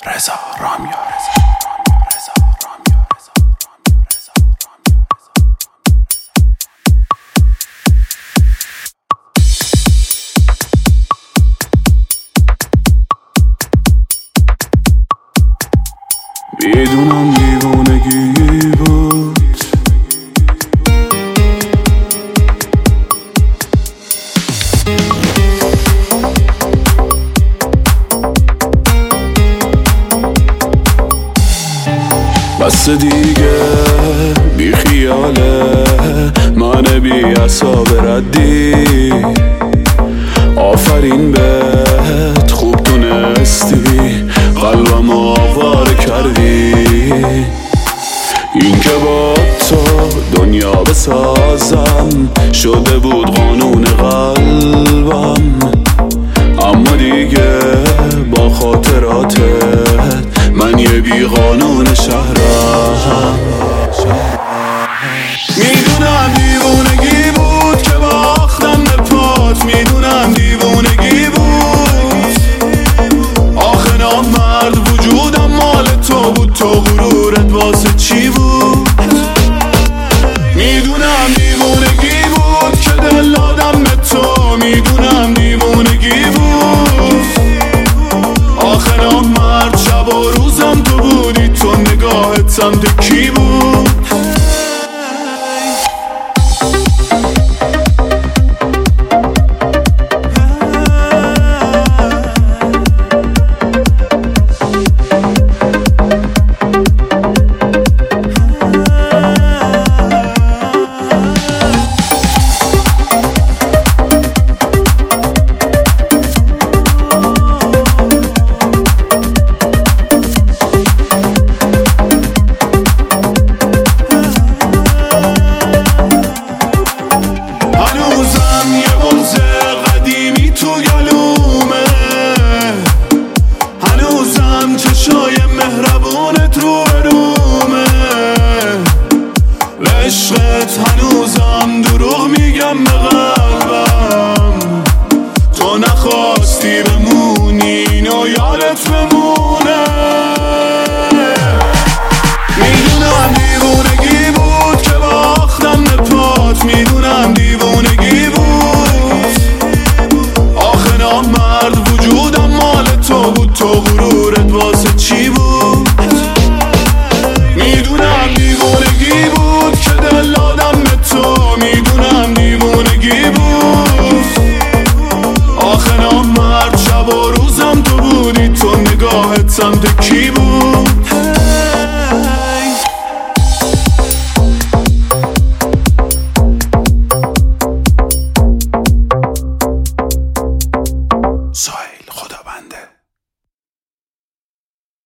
رضا رامیا. میدونم دیوانگی بود، بس دیگه بی خیاله من بی عصاب ردی. آفرین بهت خوب تونستی قلبم آواره کردی. این که با تو دنیا بسازم شده بود قانون قلبم، اما دیگه با خاطراتت من یه بی قانون شهرم. میدونم دیوونگی بود که باختم به پات، میدونم دیوونگی بود. آخه نامرد وجودم مال تو بود، تو غرورت واسه چی بود؟ میدونم دیوونگی بود که دل دادم به تو، میدونم دیوونگی بود. آخه نامرد شب و روزم تو بودی، تو نگاهت سمت کی بود؟ چشای مهربونت رو برومه، عشقت هنوزم دروغ میگم به قلبم. تو نخواستی بمونی اینو یادت بمونه. میدونم دیوونگی بود که باختم به پات، میدونم دیوونگی بود. آخه نامرد وجودم مال تو بود، تو غرورت واسه چی بود؟ میدونم دیوونگی بود که دل دادم به تو، میدونم دیوونگی بود. آخه نامرد شب و روزم تو بودی، تو نگاهت سمت کی بود؟